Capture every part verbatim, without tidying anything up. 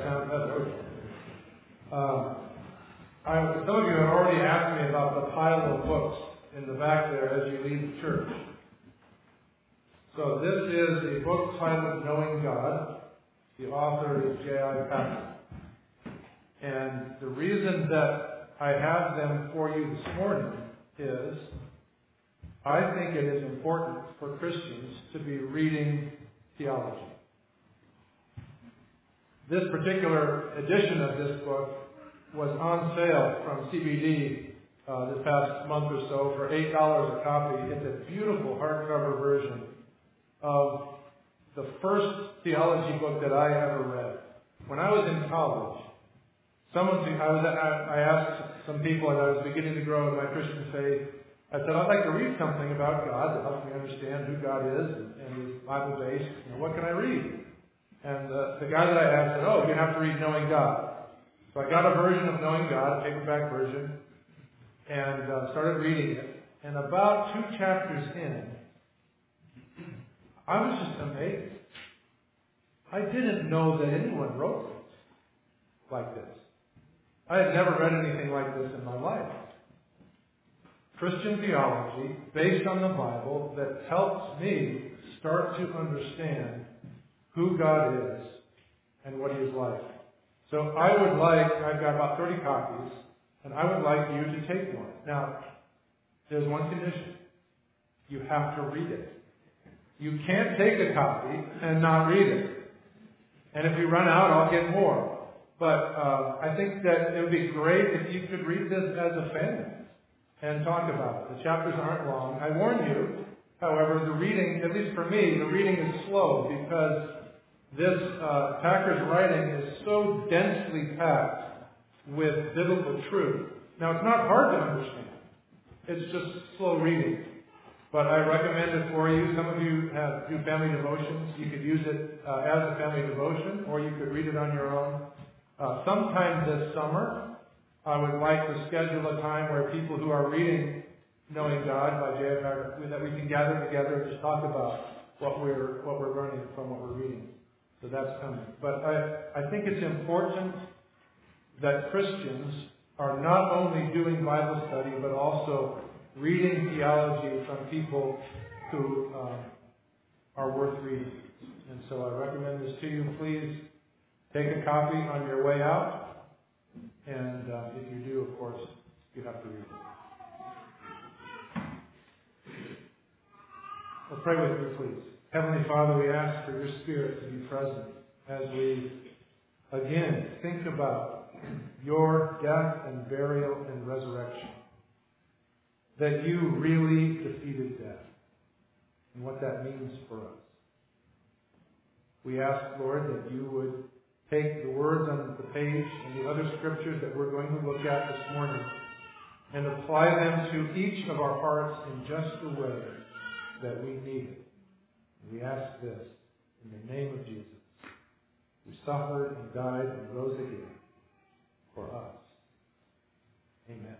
sound better. Um, I, some of you have already asked me about the pile of books in the back there as you leave the church. So this is a book titled Knowing God. The author is J I Packer. And the reason that I have them for you this morning is I think it is important for Christians to be reading theology. This particular edition of this book was on sale from C B D uh, this past month or so for eight dollars a copy. It's a beautiful hardcover version of the first theology book that I ever read. When I was in college, someone I, was, I asked some people as I was beginning to grow in my Christian faith, I said, I'd like to read something about God that helps me understand who God is and, and is Bible-based. You know, what can I read? And the, the guy that I asked said, oh, you have to read Knowing God. So I got a version of Knowing God, a paperback version, and uh, started reading it. And about two chapters in, I was just amazed. I didn't know that anyone wrote things like this. I had never read anything like this in my life. Christian theology based on the Bible that helps me start to understand who God is and what He is like. So I would like, I've got about thirty copies, and I would like you to take one. Now, there's one condition. You have to read it. You can't take a copy and not read it. And if we run out, I'll get more. But uh, I think that it would be great if you could read this as a family and talk about it. The chapters aren't long. I warn you, however, the reading, at least for me, the reading is slow because this uh, Packer's writing is so densely packed with biblical truth. Now, it's not hard to understand. It's just slow reading. But I recommend it for you. Some of you have do family devotions. You could use it uh, as a family devotion, or you could read it on your own. Uh, sometime this summer, I would like to schedule a time where people who are reading Knowing God by J F Packer, that we can gather together and just talk about what we're what we're learning from what we're reading. So that's coming. But I, I think it's important that Christians are not only doing Bible study, but also reading theology from people who um, are worth reading. And so I recommend this to you. Please take a copy on your way out. And uh, if you do, of course, you have to read it. Well, pray with me, please. Heavenly Father, we ask for your Spirit to be present as we again think about your death and burial and resurrection. That you really defeated death and what that means for us. We ask, Lord, that you would take the words on the page and the other scriptures that we're going to look at this morning and apply them to each of our hearts in just the way that we need it. And we ask this in the name of Jesus, who suffered and died and rose again for us. Amen.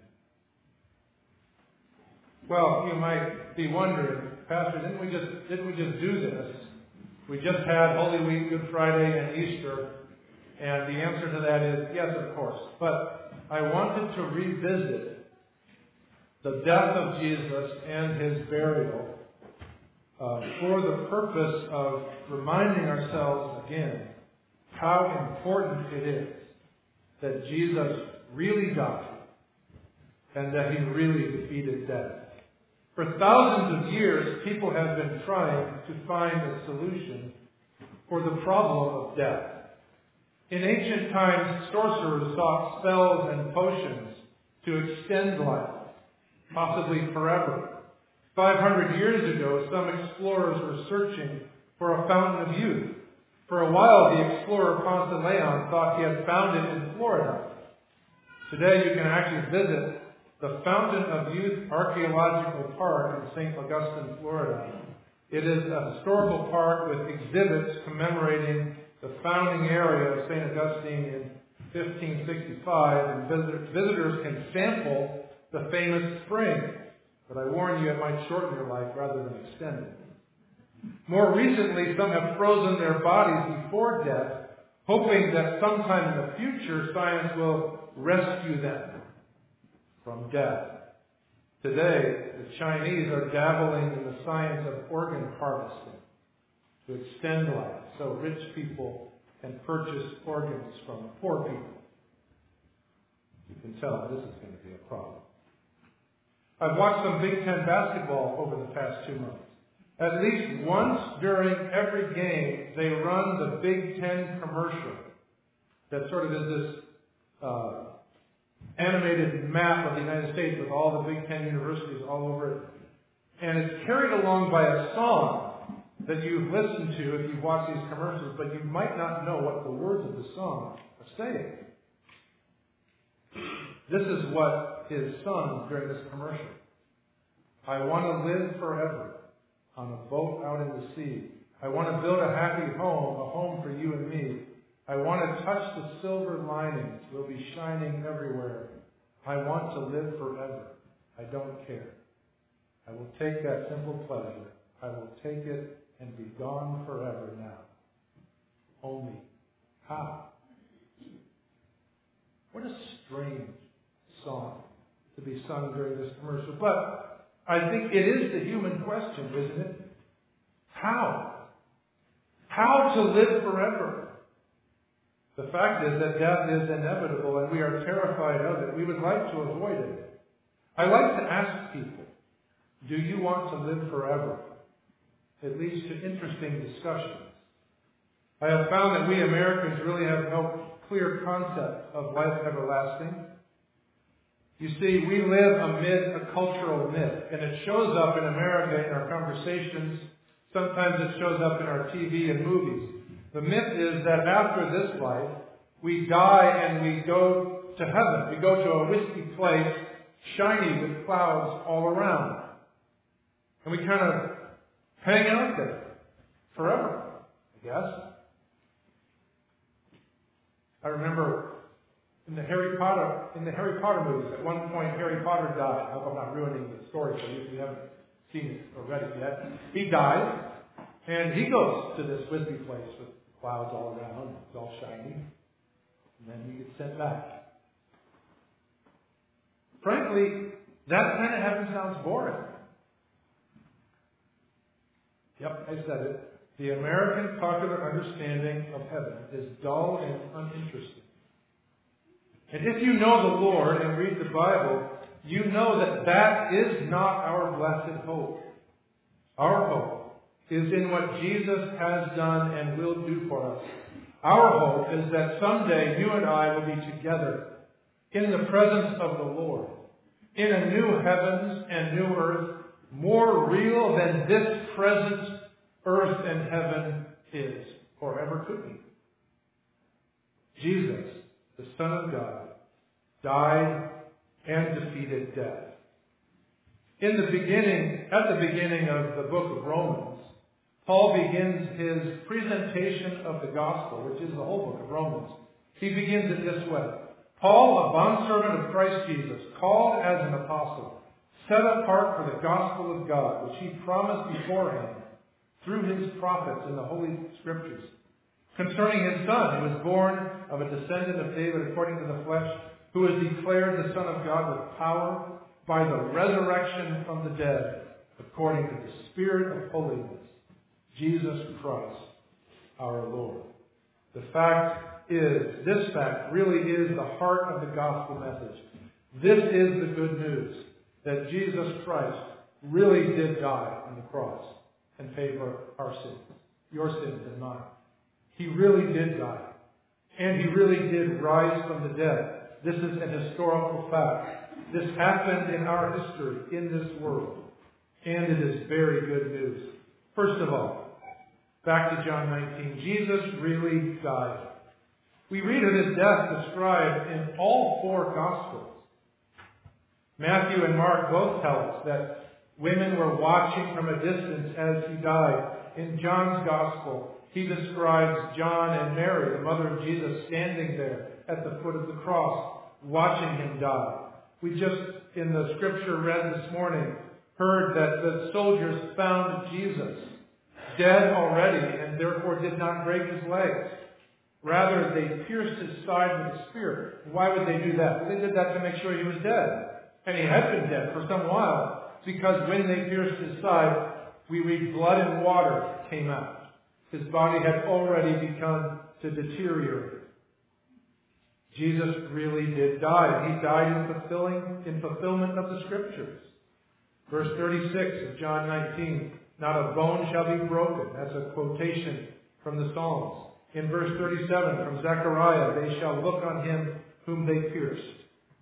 Well, you might be wondering, Pastor, didn't we just didn't we just do this? We just had Holy Week, Good Friday, and Easter, and the answer to that is yes, of course. But I wanted to revisit the death of Jesus and his burial uh, for the purpose of reminding ourselves again how important it is that Jesus really died and that he really defeated death. For thousands of years, people have been trying to find a solution for the problem of death. In ancient times, sorcerers sought spells and potions to extend life, possibly forever. five hundred years ago, some explorers were searching for a fountain of youth. For a while, the explorer Ponce de Leon thought he had found it in Florida. Today, you can actually visit the Fountain of Youth Archaeological Park in Saint Augustine, Florida. It is a historical park with exhibits commemorating the founding area of Saint Augustine in fifteen sixty-five, and visitors can sample the famous spring. But I warn you, it might shorten your life rather than extend it. More recently, some have frozen their bodies before death hoping that sometime in the future science will rescue them from death. Today, the Chinese are dabbling in the science of organ harvesting to extend life so rich people can purchase organs from poor people. You can tell this is going to be a problem. I've watched some Big Ten basketball over the past two months. At least once during every game, they run the Big Ten commercial that sort of is this uh, animated map of the United States with all the Big Ten universities all over it. And it's carried along by a song that you've listened to if you've watched these commercials, but you might not know what the words of the song are saying. This is what is sung during this commercial. I want to live forever on a boat out in the sea. I want to build a happy home, a home for you and me. I want to touch the silver linings. We'll be shining everywhere. I want to live forever. I don't care. I will take that simple pleasure. I will take it and be gone forever now. Only how? What a strange song to be sung during this commercial. But I think it is the human question, isn't it? How? How to live forever? The fact is that death is inevitable and we are terrified of it. We would like to avoid it. I like to ask people, do you want to live forever? It leads to interesting discussions. I have found that we Americans really have no clear concept of life everlasting. You see, we live amid a cultural myth, and it shows up in America in our conversations. Sometimes it shows up in our T V and movies. The myth is that after this life, we die and we go to heaven. We go to a wispy place, shiny with clouds all around. And we kind of hang out there forever, I guess. I remember in the Harry Potter in the Harry Potter movies, at one point Harry Potter died. I hope I'm not ruining the story for you if you haven't seen it or read it yet. He dies, and he goes to this wispy place with clouds all around. It's all shiny. And then he gets sent back. Frankly, that kind of heaven sounds boring. Yep, I said it. The American popular understanding of heaven is dull and uninteresting. And if you know the Lord and read the Bible, you know that that is not our blessed hope. Our hope is in what Jesus has done and will do for us. Our hope is that someday you and I will be together in the presence of the Lord, in a new heavens and new earth, more real than this present earth and heaven is, or ever could be. Jesus, the Son of God, died and defeated death. In the beginning, at the beginning of the book of Romans, Paul begins his presentation of the gospel, which is the whole book of Romans. He begins it this way. Paul, a bondservant of Christ Jesus, called as an apostle, set apart for the gospel of God, which he promised beforehand through his prophets in the Holy Scriptures, concerning his Son, who was born of a descendant of David according to the flesh, who was declared the Son of God with power by the resurrection from the dead, according to the Spirit of holiness, Jesus Christ, our Lord. The fact is, this fact really is the heart of the gospel message. This is the good news, that Jesus Christ really did die on the cross and pay for our sins, your sins and mine. He really did die. And he really did rise from the dead. This is an historical fact. This happened in our history, in this world. And it is very good news. First of all, back to John nineteen. Jesus really died. We read of his death described in all four Gospels. Matthew and Mark both tell us that women were watching from a distance as he died. In John's Gospel, he describes John and Mary, the mother of Jesus, standing there at the foot of the cross, watching him die. We just, in the scripture read this morning, heard that the soldiers found Jesus dead already and therefore did not break his legs. Rather, they pierced his side with a spear. Why would they do that? Well, they did that to make sure he was dead. And he had been dead for some while, because when they pierced his side, we read blood and water came out. His body had already begun to deteriorate. Jesus really did die. He died in fulfilling, in fulfillment of the Scriptures. Verse thirty-six of John nineteen, not a bone shall be broken. That's a quotation from the Psalms. In verse thirty-seven from Zechariah, they shall look on him whom they pierced.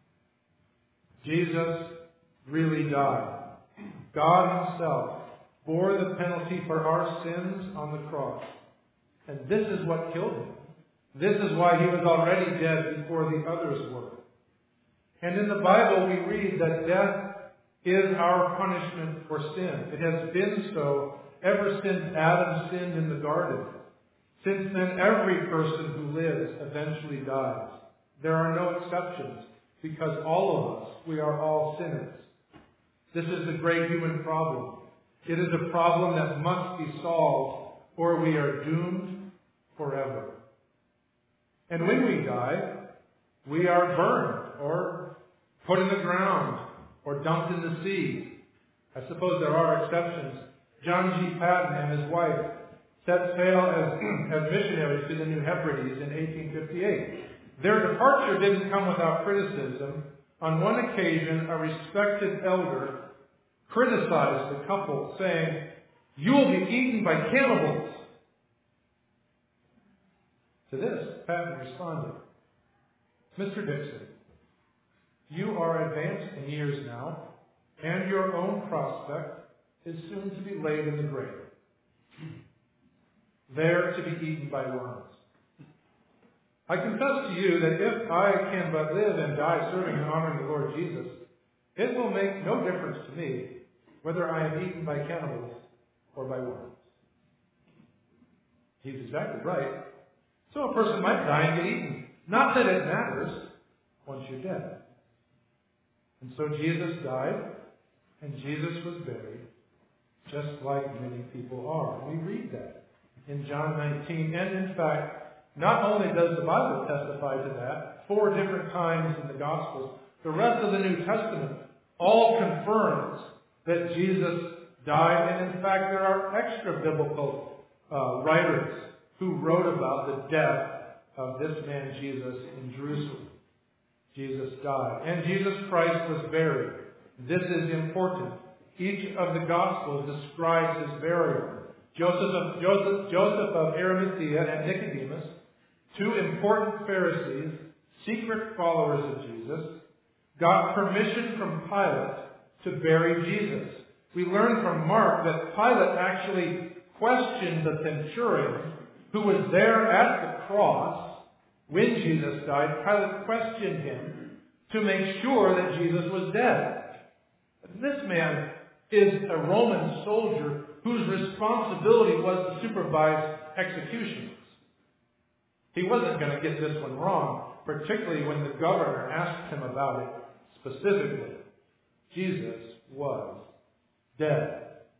Jesus really died. God himself bore the penalty for our sins on the cross. And this is what killed him. This is why he was already dead before the others were. And in the Bible we read that death is our punishment for sin. It has been so ever since Adam sinned in the garden. Since then, every person who lives eventually dies. There are no exceptions, because all of us, we are all sinners. This is the great human problem. It is a problem that must be solved, or we are doomed forever. And when we die, we are burned, or put in the ground, or dumped in the sea. I suppose there are exceptions. John G. Patton and his wife set sail as, as missionaries to the New Hebrides in eighteen fifty-eight. Their departure didn't come without criticism. On one occasion, a respected elder criticized the couple, saying, "You will be eaten by cannibals." To this, Patton responded, "Mister Dixon, you are advanced in years now, and your own prospect is soon to be laid in the grave, there to be eaten by worms. I confess to you that if I can but live and die serving and honoring the Lord Jesus, it will make no difference to me whether I am eaten by cannibals or by worms." He's exactly right. So a person might die and get eaten. Not that it matters once you're dead. And so Jesus died, and Jesus was buried, just like many people are. We read that in John nineteen. And in fact, not only does the Bible testify to that, four different times in the Gospels, the rest of the New Testament all confirms that Jesus died. And in fact, there are extra biblical uh, writers who wrote about the death of this man Jesus in Jerusalem. Jesus died. And Jesus Christ was buried. This is important. Each of the Gospels describes his burial. Joseph of, Joseph, Joseph of Arimathea and Nicodemus, two important Pharisees, secret followers of Jesus, got permission from Pilate to bury Jesus. We learn from Mark that Pilate actually questioned the centurion who was there at the cross when Jesus died. Pilate questioned him to make sure that Jesus was dead. This man is a Roman soldier whose responsibility was to supervise executions. He wasn't going to get this one wrong, particularly when the governor asked him about it specifically. Jesus was dead.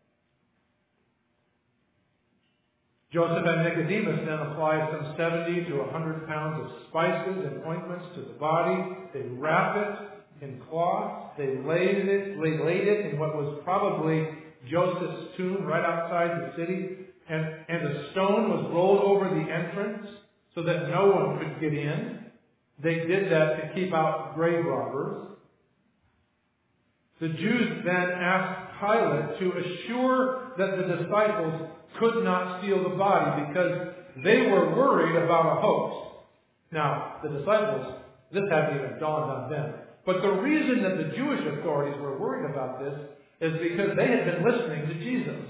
Joseph and Nicodemus then applied some seventy to one hundred pounds of spices and ointments to the body. They wrapped it in cloth. They laid it, they laid it in what was probably Joseph's tomb right outside the city. And, and a stone was rolled over the entrance so that no one could get in. They did that to keep out grave robbers. The Jews then asked Pilate to assure that the disciples could not steal the body because they were worried about a hoax. Now, the disciples, this hadn't even dawned on them. But the reason that the Jewish authorities were worried about this is because they had been listening to Jesus.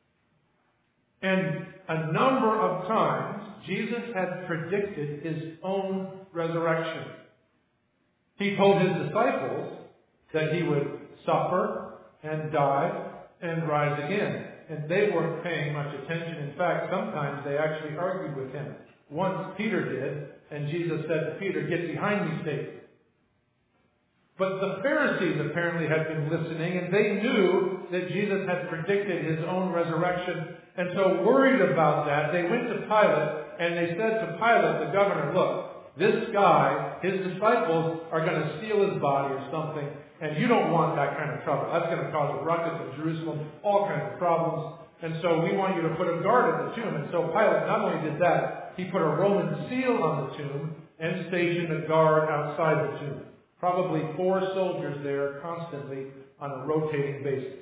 And a number of times, Jesus had predicted his own resurrection. He told his disciples that he would suffer and die and rise again. And they weren't paying much attention. In fact, sometimes they actually argued with him. Once Peter did, and Jesus said to Peter, "Get behind me, Satan." But the Pharisees apparently had been listening, and they knew that Jesus had predicted his own resurrection. And so worried about that, they went to Pilate And they said to Pilate, the governor, look, this guy, his disciples are going to steal his body or something, and you don't want that kind of trouble. That's going to cause a ruckus in Jerusalem, all kinds of problems. And so we want you to put a guard at the tomb. And so Pilate not only did that, he put a Roman seal on the tomb and stationed a guard outside the tomb. Probably four soldiers there constantly on a rotating basis.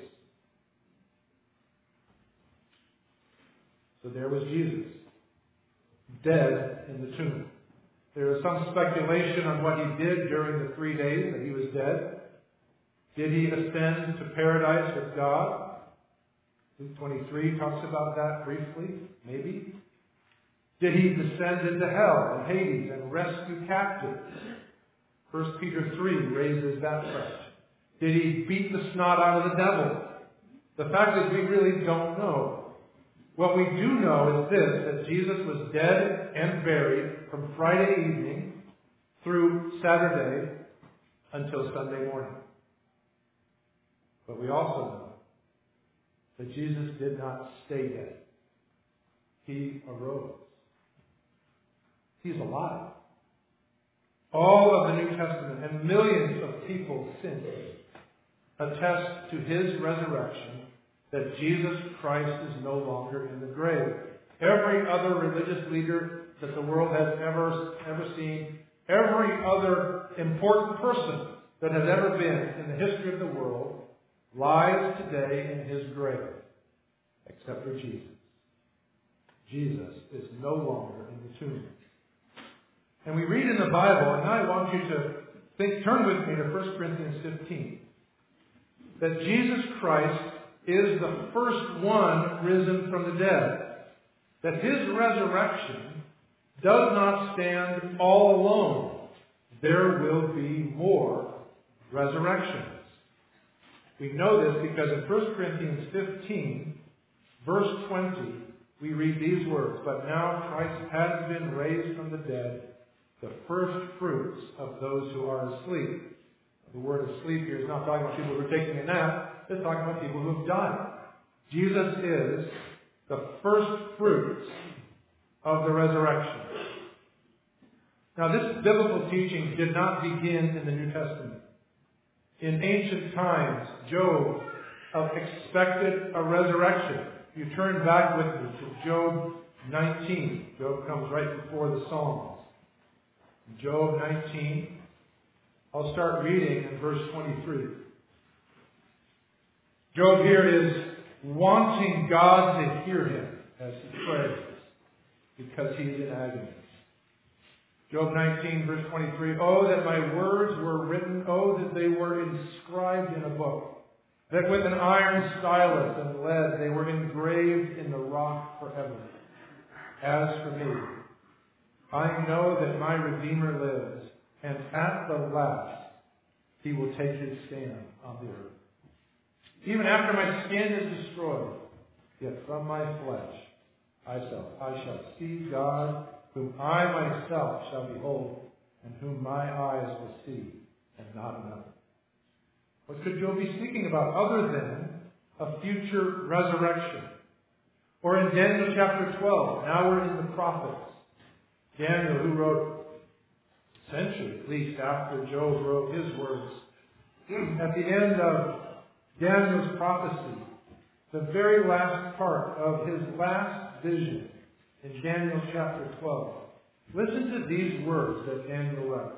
So there was Jesus, dead in the tomb. There was some speculation on what he did during the three days that he was dead. Did he ascend to paradise with God? Luke twenty-three talks about that briefly, maybe. Did he descend into hell and Hades and rescue captives? First Peter three raises that question. Did he beat the snot out of the devil? The fact is we really don't know. What we do know is this, that Jesus was dead and buried from Friday evening through Saturday until Sunday morning. But we also know that Jesus did not stay dead. He arose. He's alive. All of the New Testament and millions of people since attest to his resurrection, that Jesus Christ is no longer in the grave. Every other religious leader that the world has ever, ever seen, every other important person that has ever been in the history of the world lies today in his grave, except for Jesus. Jesus is no longer in the tomb. And we read in the Bible, and now I want you to think, turn with me to First Corinthians fifteen, that Jesus Christ is the first one risen from the dead. That his resurrection does not stand all alone. There will be more resurrections. We know this because in First Corinthians fifteen, verse twenty, we read these words, "But now Christ has been raised from the dead, the first fruits of those who are asleep." The word asleep here is not talking about people who are taking a nap. It's talking about people who have died. Jesus is the first fruits of the resurrection. Now, this biblical teaching did not begin in the New Testament. In ancient times, Job uh, expected a resurrection. You turn back with me to Job nineteen. Job comes right before the Psalms. Job nineteen. I'll start reading in verse twenty-three. Job here is wanting God to hear him as he prays, because he is in agony. Job nineteen, verse twenty-three, "Oh, that my words were written, oh, that they were inscribed in a book, that with an iron stylus and lead they were engraved in the rock forever. As for me, I know that my Redeemer lives, and at the last he will take his stand on the earth. Even after my skin is destroyed, yet from my flesh I shall, I shall see God, whom I myself shall behold, and whom my eyes will see, and not another." What could Job be speaking about other than a future resurrection? Or in Daniel chapter twelve, now we're in the prophets. Daniel, who wrote a century at least after Job wrote his words, at the end of Daniel's prophecy, the very last part of his last vision in Daniel chapter twelve. Listen to these words that Daniel writes.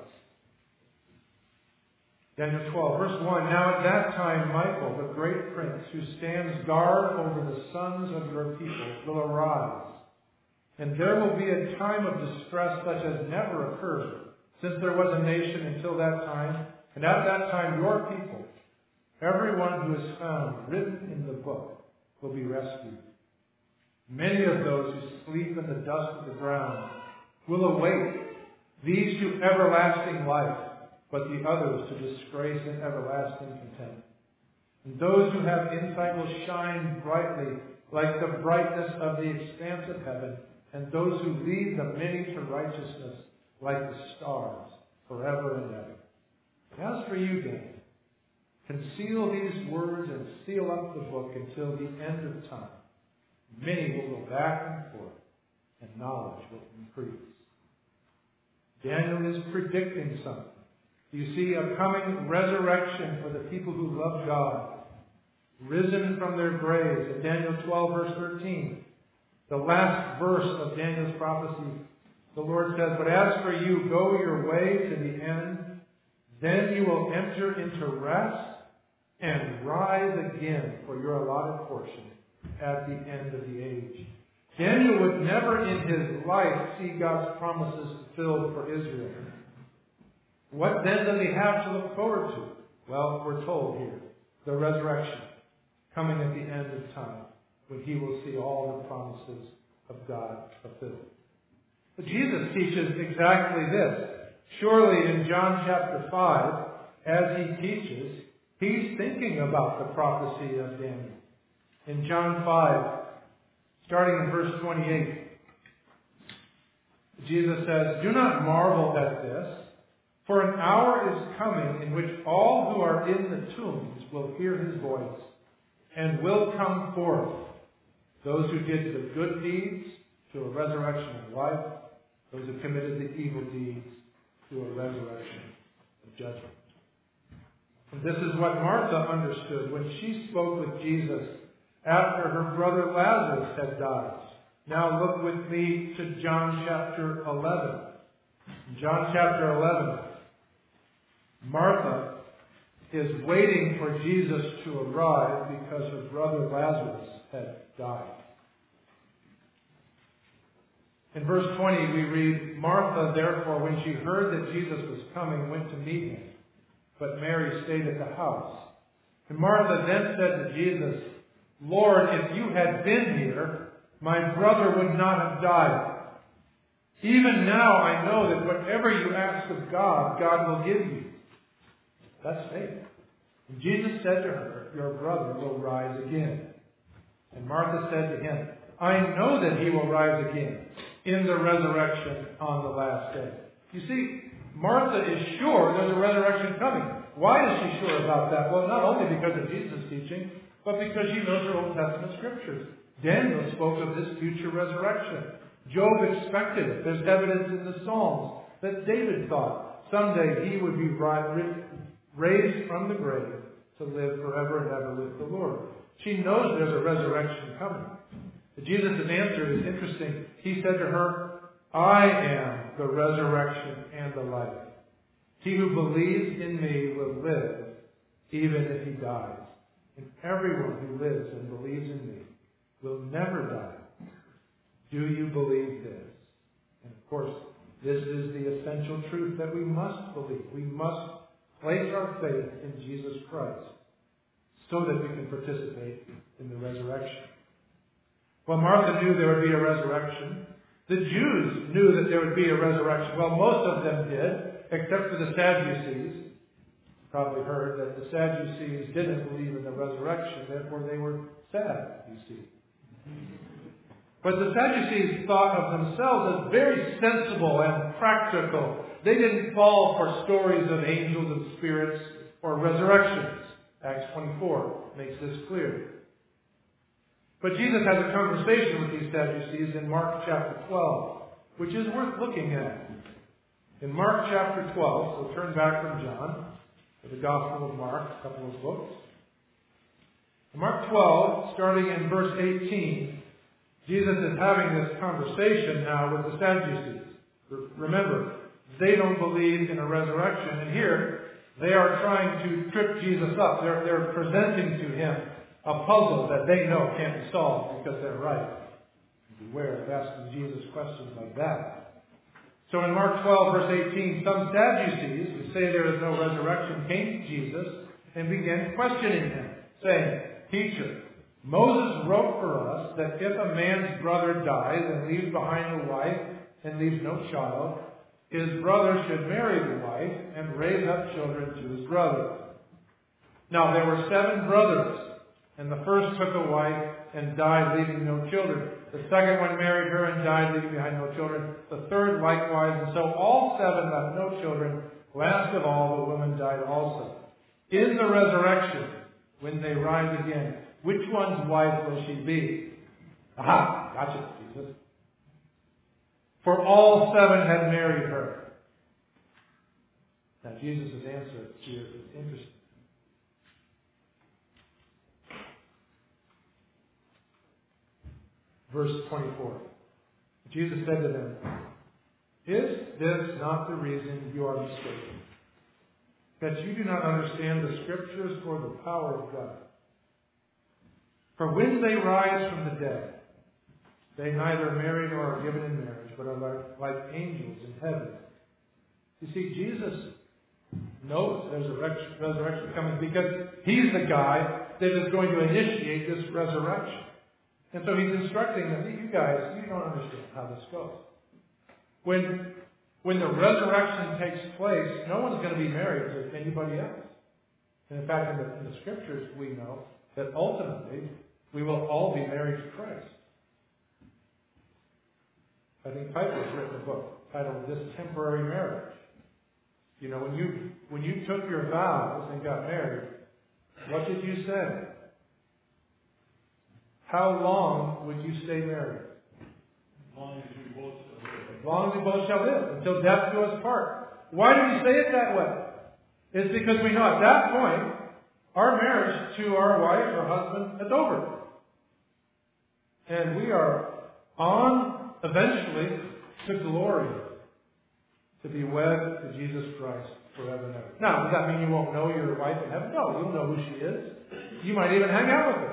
Daniel twelve, verse one, "Now at that time Michael, the great prince, who stands guard over the sons of your people, will arise. And there will be a time of distress such as never occurred, since there was a nation until that time. And at that time your people, everyone who is found written in the book, will be rescued. Many of those who sleep in the dust of the ground will awake, these to everlasting life, but the others to disgrace and everlasting contempt. And those who have insight will shine brightly like the brightness of the expanse of heaven, and those who lead the many to righteousness like the stars forever and ever. As for you, Daniel, conceal these words and seal up the book until the end of time. Many will go back and forth, and knowledge will increase. Daniel is predicting something. You see a coming resurrection for the people who love God, risen from their graves. In Daniel twelve, verse thirteen, the last verse of Daniel's prophecy, the Lord says, "But as for you, go your way to the end. Then you will enter into rest and rise again for your allotted portion at the end of the age." Daniel would never in his life see God's promises fulfilled for Israel. What then does he have to look forward to? Well, we're told here, the resurrection coming at the end of time, when he will see all the promises of God fulfilled. But Jesus teaches exactly this. Surely in John chapter five, as he teaches, he's thinking about the prophecy of Daniel. In John five, starting in verse twenty-eight, Jesus says, "Do not marvel at this, for an hour is coming in which all who are in the tombs will hear his voice, and will come forth, those who did the good deeds to a resurrection of life, those who committed the evil deeds to a resurrection of judgment." And this is what Martha understood when she spoke with Jesus after her brother Lazarus had died. Now look with me to John chapter eleven. In John chapter eleven, Martha is waiting for Jesus to arrive because her brother Lazarus had died. In verse twenty we read, "Martha, therefore, when she heard that Jesus was coming, went to meet him. But Mary stayed at the house. And Martha then said to Jesus, 'Lord, if you had been here, my brother would not have died. Even now I know that whatever you ask of God, God will give you.' That's faith. And Jesus said to her, 'Your brother will rise again.' And Martha said to him, 'I know that he will rise again in the resurrection on the last day.'" You see, Martha is sure there's a resurrection coming. Why is she sure about that? Well, not only because of Jesus' teaching, but because she knows her Old Testament scriptures. Daniel spoke of this future resurrection. Job expected it. There's evidence in the Psalms that David thought someday he would be raised from the grave to live forever and ever with the Lord. She knows there's a resurrection coming. Jesus' answer is interesting. He said to her, "I am the resurrection and the life. He who believes in me will live, even if he dies. And everyone who lives and believes in me will never die. Do you believe this?" And of course, this is the essential truth that we must believe. We must place our faith in Jesus Christ so that we can participate in the resurrection. Well, Martha knew there would be a resurrection. The Jews knew that there would be a resurrection. Well, most of them did, except for the Sadducees. You probably heard that the Sadducees didn't believe in the resurrection, therefore they were sad, you see. But the Sadducees thought of themselves as very sensible and practical. They didn't fall for stories of angels and spirits or resurrections. Acts twenty-four makes this clear. But Jesus has a conversation with these Sadducees in Mark chapter twelve, which is worth looking at. In Mark chapter twelve, so turn back from John to the Gospel of Mark, a couple of books. In Mark twelve, starting in verse eighteen, Jesus is having this conversation now with the Sadducees. Remember, they don't believe in a resurrection, and here they are trying to trip Jesus up. They're, they're presenting to him a puzzle that they know can't be solved because they're right. Beware of asking Jesus questions like that. So in Mark twelve, verse eighteen, some Sadducees who say there is no resurrection came to Jesus and began questioning him, saying, "Teacher, Moses wrote for us that if a man's brother dies and leaves behind a wife and leaves no child, his brother should marry the wife and raise up children to his brother. Now there were seven brothers, and the first took a wife and died, leaving no children. The second one married her and died, leaving behind no children. The third likewise, and so all seven left no children. Last of all, the woman died also. In the resurrection, when they rise again, which one's wife will she be?" Aha! Gotcha, Jesus. for all seven had married her. Now Jesus' answer here is interesting. Verse twenty-four. Jesus said to them, "Is this not the reason you are mistaken? That you do not understand the Scriptures or the power of God? For when they rise from the dead, they neither marry nor are given in marriage, but are like, like angels in heaven." You see, Jesus knows there's a res- resurrection coming because He's the guy that is going to initiate this resurrection. And so He's instructing them, you guys, you don't understand how this goes. When, when the resurrection takes place, no one's going to be married to anybody else. And in fact, in the, in the Scriptures, we know that ultimately we will all be married to Christ. I think Piper's written a book titled This Temporary Marriage. You know, when you when you took your vows and got married, what did you say? How long would you stay married? As long as we both shall live. As long as we both shall live, until death do us part. Why do we say it that way? It's because we know at that point, our marriage to our wife or husband is over. And we are on, eventually, to glory, to be wed to Jesus Christ forever and ever. Now, does that mean you won't know your wife in heaven? No, you'll know who she is. You might even hang out with her.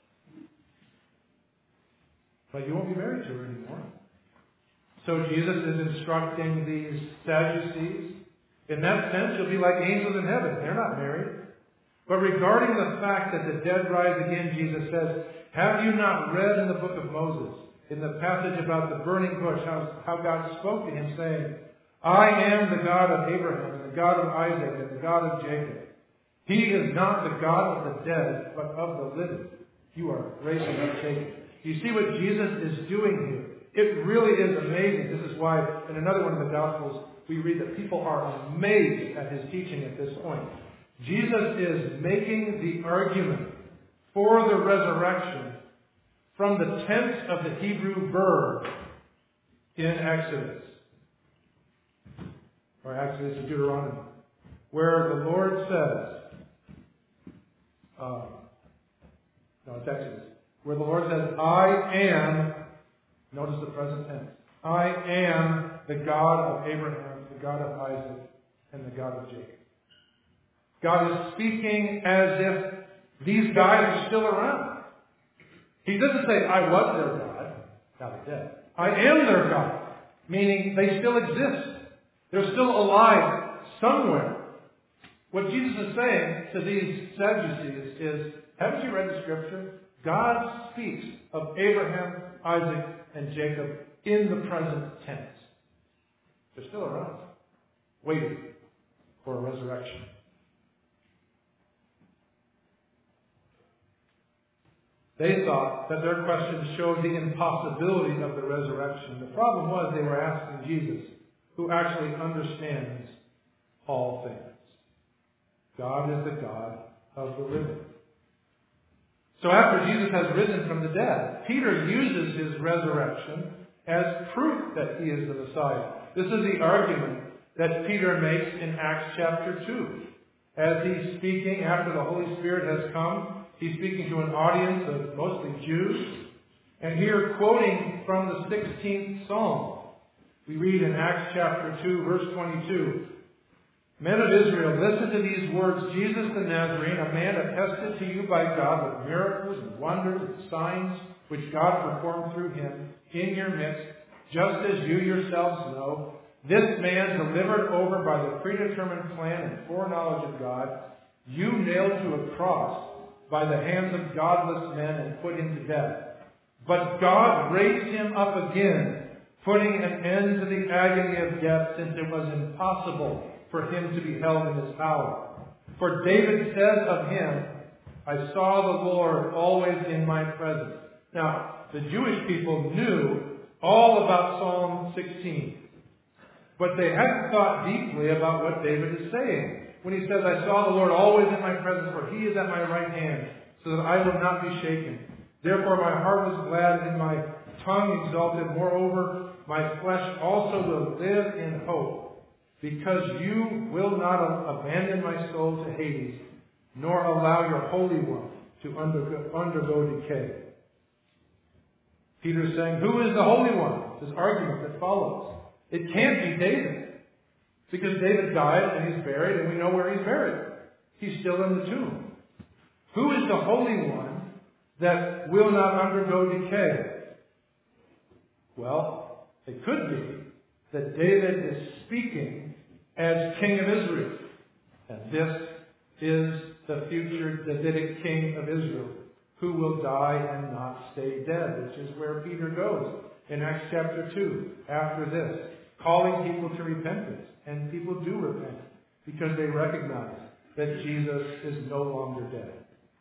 But you won't be married to her anymore. So Jesus is instructing these Sadducees. In that sense, you'll be like angels in heaven. They're not married. But regarding the fact that the dead rise again, Jesus says, have you not read in the book of Moses, in the passage about the burning bush, how, how God spoke to him, saying, I am the God of Abraham, and the God of Isaac, and the God of Jacob. He is not the God of the dead, but of the living. You are raising up Jacob. You see what Jesus is doing here? It really is amazing. This is why in another one of the Gospels we read that people are amazed at His teaching at this point. Jesus is making the argument for the resurrection from the tense of the Hebrew verb in Exodus. Or Exodus and Deuteronomy. Where the Lord says, um, no, it's Exodus. Where the Lord says, I am, notice the present tense, I am the God of Abraham, the God of Isaac, and the God of Jacob. God is speaking as if these guys are still around. He doesn't say, I was their God. Now they're dead. I am their God. Meaning they still exist. They're still alive somewhere. What Jesus is saying to these Sadducees is, haven't you read the Scripture? God speaks of Abraham, Isaac, and Jacob in the present tense. They're still around, waiting for a resurrection. They thought that their questions showed the impossibility of the resurrection. The problem was they were asking Jesus, who actually understands all things. God is the God of the living. So after Jesus has risen from the dead, Peter uses His resurrection as proof that He is the Messiah. This is the argument that Peter makes in Acts chapter two. As he's speaking after the Holy Spirit has come, he's speaking to an audience of mostly Jews. And here, quoting from the sixteenth Psalm, we read in Acts chapter two, verse twenty-two, Men of Israel, listen to these words. Jesus the Nazarene, a man attested to you by God with miracles and wonders and signs which God performed through Him in your midst, just as you yourselves know. This man delivered over by the predetermined plan and foreknowledge of God, you nailed to a cross by the hands of godless men and put Him to death. But God raised Him up again, putting an end to the agony of death, since it was impossible for Him to be held in His power. For David says of Him, I saw the Lord always in my presence. Now, the Jewish people knew all about Psalm sixteen. But they hadn't thought deeply about what David is saying. When he says, I saw the Lord always in my presence, for He is at my right hand, so that I will not be shaken. Therefore my heart was glad and my tongue exalted. Moreover, my flesh also will live in hope, because you will not abandon my soul to Hades, nor allow your Holy One to undergo, undergo decay. Peter's saying, who is the Holy One? This argument that follows. It can't be David, because David died and he's buried, and we know where he's buried. He's still in the tomb. Who is the Holy One that will not undergo decay? Well, it could be that David is speaking as King of Israel. And this is the future Davidic King of Israel, who will die and not stay dead, which is where Peter goes in Acts chapter two after this, calling people to repentance. And people do repent because they recognize that Jesus is no longer dead.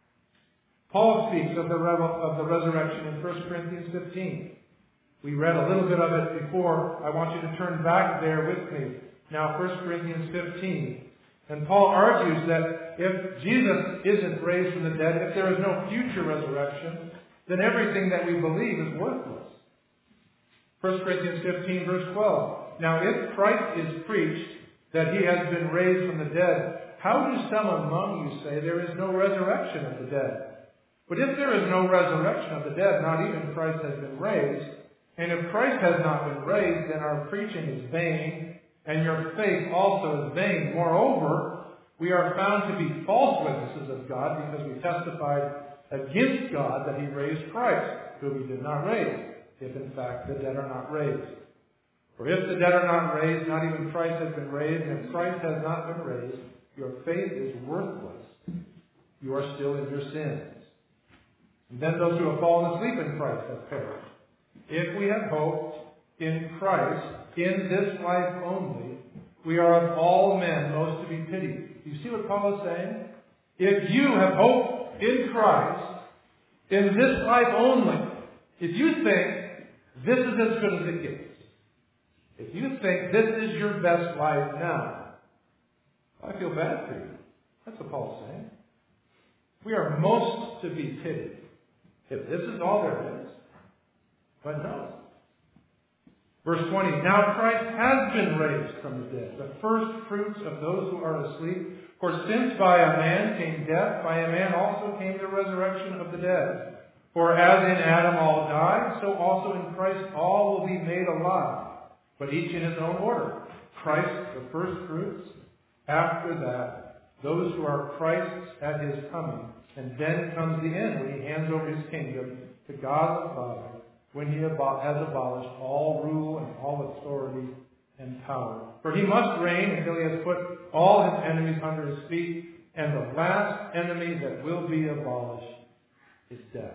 Paul speaks of the, of the resurrection in First Corinthians fifteen. We read a little bit of it before. I want you to turn back there with me. Now, First Corinthians fifteen. And Paul argues that if Jesus isn't raised from the dead, if there is no future resurrection, then everything that we believe is worthless. First Corinthians fifteen, verse twelve. Now, if Christ is preached that he has been raised from the dead, how do some among you say there is no resurrection of the dead? But if there is no resurrection of the dead, not even Christ has been raised. And if Christ has not been raised, then our preaching is vain, and your faith also is vain. Moreover, we are found to be false witnesses of God, because we testified against God that he raised Christ, whom he did not raise, if in fact the dead are not raised. For if the dead are not raised, not even Christ has been raised, and if Christ has not been raised, your faith is worthless. You are still in your sins. And then those who have fallen asleep in Christ have perished. If we have hoped in Christ in this life only, we are of all men most to be pitied. You see what Paul is saying? If you have hope in Christ in this life only, if you think this is as good as it gets, if you think this is your best life now, I feel bad for you. That's what Paul's saying. We are most to be pitied if this is all there is. But no. Verse twenty, now Christ has been raised from the dead, the first fruits of those who are asleep. For since by a man came death, by a man also came the resurrection of the dead. For as in Adam all died, so also in Christ all will be made alive, but each in his own order. Christ, the first fruits. After that, those who are Christ's at his coming. And then comes the end, when he hands over his kingdom to God the Father, when he has abolished all rule and all authority and power. For he must reign until he has put all his enemies under his feet, and the last enemy that will be abolished is death.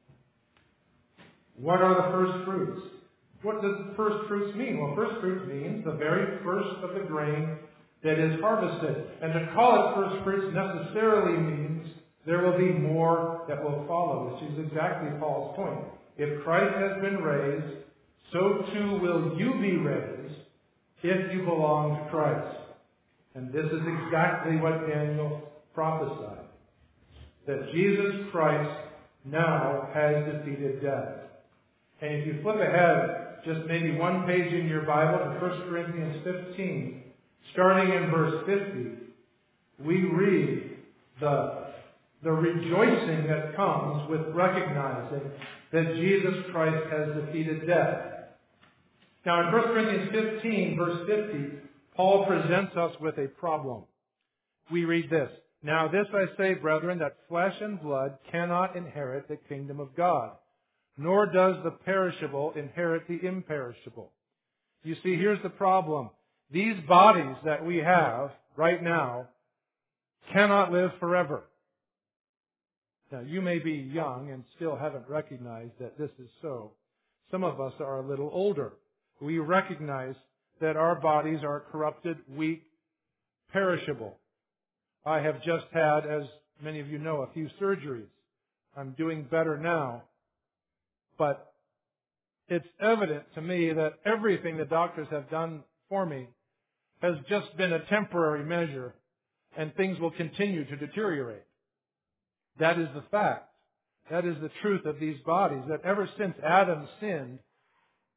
What are the first fruits? What does first fruits mean? Well, first fruits means the very first of the grain that is harvested. And to call it first fruits necessarily means there will be more that will follow, which is exactly Paul's point. If Christ has been raised, so too will you be raised if you belong to Christ. And this is exactly what Daniel prophesied, that Jesus Christ now has defeated death. And if you flip ahead just maybe one page in your Bible to First Corinthians fifteen, starting in verse fifty, we read the, the rejoicing that comes with recognizing that Jesus Christ has defeated death. Now in First Corinthians fifteen, verse fifty, Paul presents us with a problem. We read this, now this I say, brethren, that flesh and blood cannot inherit the kingdom of God, nor does the perishable inherit the imperishable. You see, here's the problem. These bodies that we have right now cannot live forever. Now, you may be young and still haven't recognized that this is so. Some of us are a little older. We recognize that our bodies are corrupted, weak, perishable. I have just had, as many of you know, a few surgeries. I'm doing better now. But it's evident to me that everything the doctors have done for me has just been a temporary measure, and things will continue to deteriorate. That is the fact. That is the truth of these bodies, that ever since Adam sinned,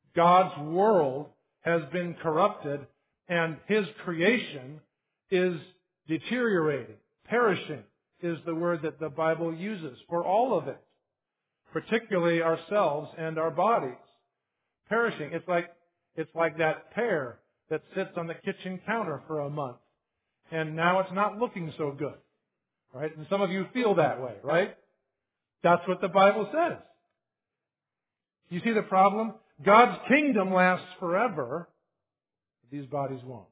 God's world has been corrupted and His creation is deteriorating. Perishing is the word that the Bible uses for all of it, particularly ourselves and our bodies. Perishing. It's like, it's like that pear that sits on the kitchen counter for a month, and now it's not looking so good. Right? And some of you feel that way, right? That's what the Bible says. You see the problem? God's kingdom lasts forever. These bodies won't.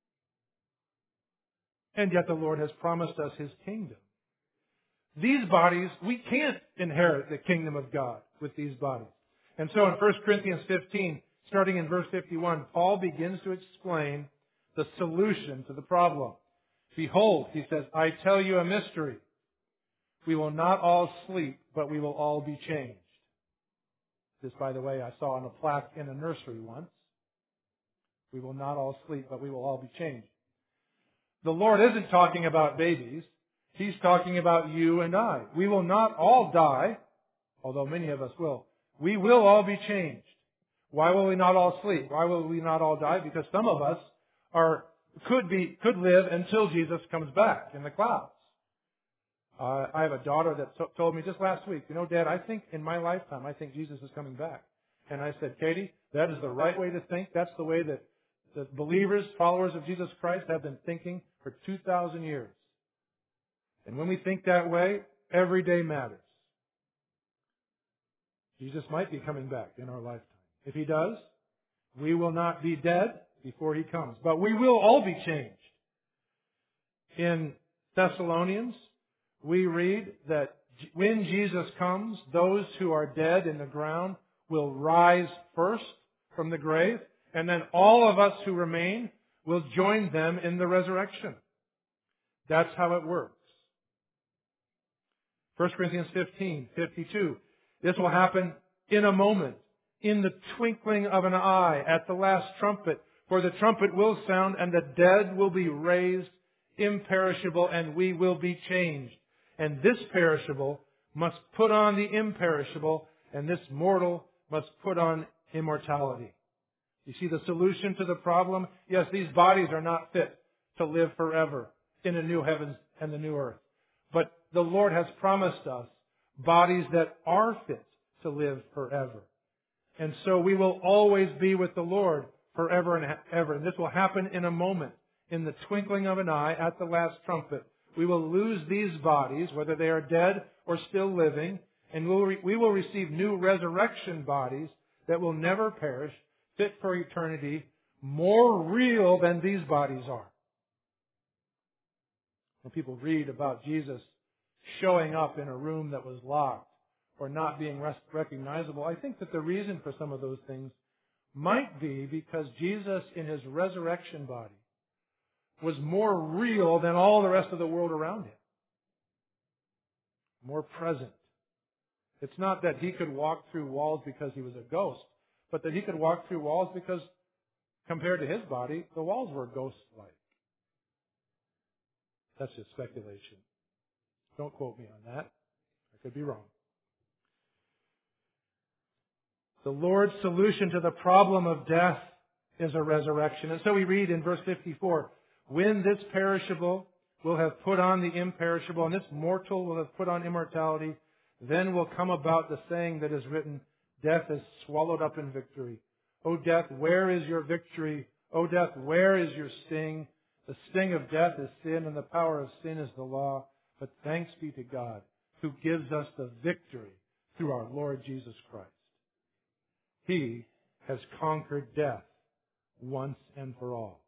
And yet the Lord has promised us His kingdom. These bodies, we can't inherit the kingdom of God with these bodies. And so in First Corinthians fifteen, starting in verse fifty-one, Paul begins to explain the solution to the problem. Behold, he says, I tell you a mystery. We will not all sleep, but we will all be changed. This, by the way, I saw on a plaque in a nursery once. We will not all sleep, but we will all be changed. The Lord isn't talking about babies. He's talking about you and I. We will not all die, although many of us will. We will all be changed. Why will we not all sleep? Why will we not all die? Because some of us are could be could live until Jesus comes back in the clouds. Uh, I have a daughter that t- told me just last week, you know, Dad, I think in my lifetime, I think Jesus is coming back. And I said, Katie, that is the right way to think. That's the way that the believers, followers of Jesus Christ have been thinking for two thousand years. And when we think that way, every day matters. Jesus might be coming back in our lifetime. If He does, we will not be dead before He comes. But we will all be changed. In Thessalonians, we read that when Jesus comes, those who are dead in the ground will rise first from the grave, and then all of us who remain will join them in the resurrection. That's how it works. First Corinthians fifteen, fifty-two. This will happen in a moment, in the twinkling of an eye, at the last trumpet. For the trumpet will sound, and the dead will be raised imperishable, and we will be changed. And this perishable must put on the imperishable, and this mortal must put on immortality. You see the solution to the problem? Yes, these bodies are not fit to live forever in a new heavens and the new earth. But the Lord has promised us bodies that are fit to live forever. And so we will always be with the Lord forever and ever. And this will happen in a moment, in the twinkling of an eye, at the last trumpet. We will lose these bodies, whether they are dead or still living, and we'll re- we will receive new resurrection bodies that will never perish, fit for eternity, more real than these bodies are. When people read about Jesus showing up in a room that was locked or not being res- recognizable, I think that the reason for some of those things might be because Jesus in His resurrection body was more real than all the rest of the world around Him. More present. It's not that He could walk through walls because He was a ghost, but that He could walk through walls because, compared to His body, the walls were ghost-like. That's just speculation. Don't quote me on that. I could be wrong. The Lord's solution to the problem of death is a resurrection. And so we read in verse fifty-four, when this perishable will have put on the imperishable, and this mortal will have put on immortality, then will come about the saying that is written, death is swallowed up in victory. O death, where is your victory? O death, where is your sting? The sting of death is sin, and the power of sin is the law. But thanks be to God, who gives us the victory through our Lord Jesus Christ. He has conquered death once and for all.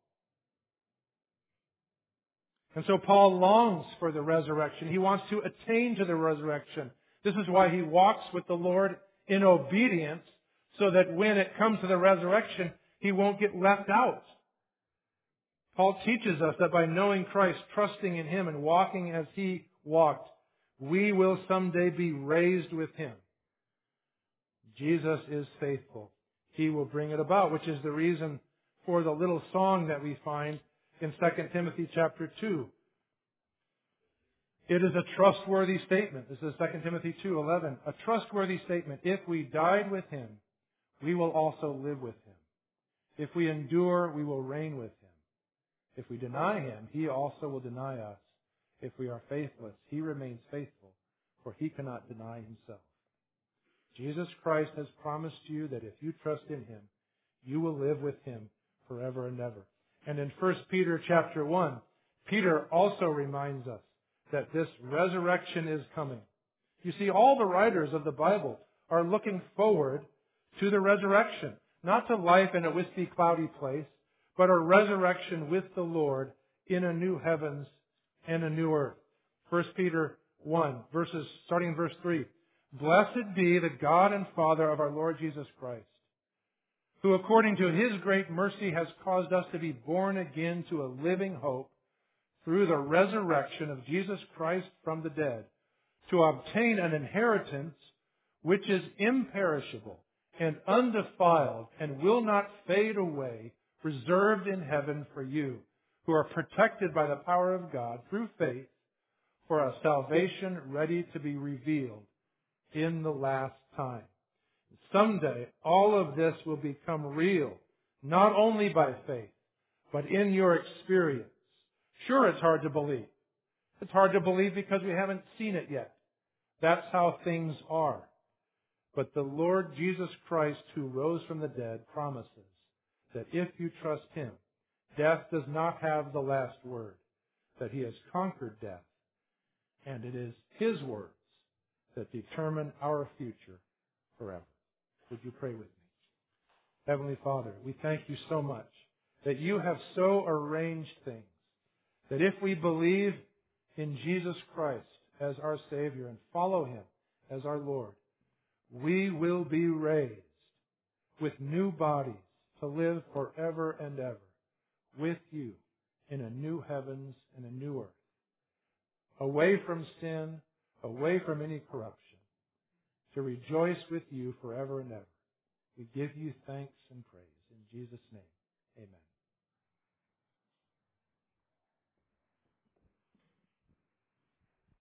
And so Paul longs for the resurrection. He wants to attain to the resurrection. This is why he walks with the Lord in obedience, so that when it comes to the resurrection, he won't get left out. Paul teaches us that by knowing Christ, trusting in Him, and walking as He walked, we will someday be raised with Him. Jesus is faithful. He will bring it about, which is the reason for the little song that we find in Second Timothy chapter two. It is a trustworthy statement. This is Second Timothy two eleven. A trustworthy statement. If we died with Him, we will also live with Him. If we endure, we will reign with Him. If we deny Him, He also will deny us. If we are faithless, He remains faithful, for He cannot deny Himself. Jesus Christ has promised you that if you trust in Him, you will live with Him forever and ever. And in First Peter chapter one, Peter also reminds us that this resurrection is coming. You see, all the writers of the Bible are looking forward to the resurrection, not to life in a wispy, cloudy place, but a resurrection with the Lord in a new heavens and a new earth. First Peter one, verses, starting in verse three. Blessed be the God and Father of our Lord Jesus Christ, who according to His great mercy has caused us to be born again to a living hope through the resurrection of Jesus Christ from the dead, to obtain an inheritance which is imperishable and undefiled and will not fade away, reserved in heaven for you, who are protected by the power of God through faith for a salvation ready to be revealed in the last time. Someday, all of this will become real, not only by faith, but in your experience. Sure, it's hard to believe. It's hard to believe because we haven't seen it yet. That's how things are. But the Lord Jesus Christ, who rose from the dead, promises that if you trust Him, death does not have the last word, that He has conquered death. And it is His words that determine our future forever. Would you pray with me? Heavenly Father, we thank you so much that you have so arranged things that if we believe in Jesus Christ as our Savior and follow Him as our Lord, we will be raised with new bodies to live forever and ever with you in a new heavens and a new earth, away from sin, away from any corruption, to rejoice with you forever and ever. We give you thanks and praise.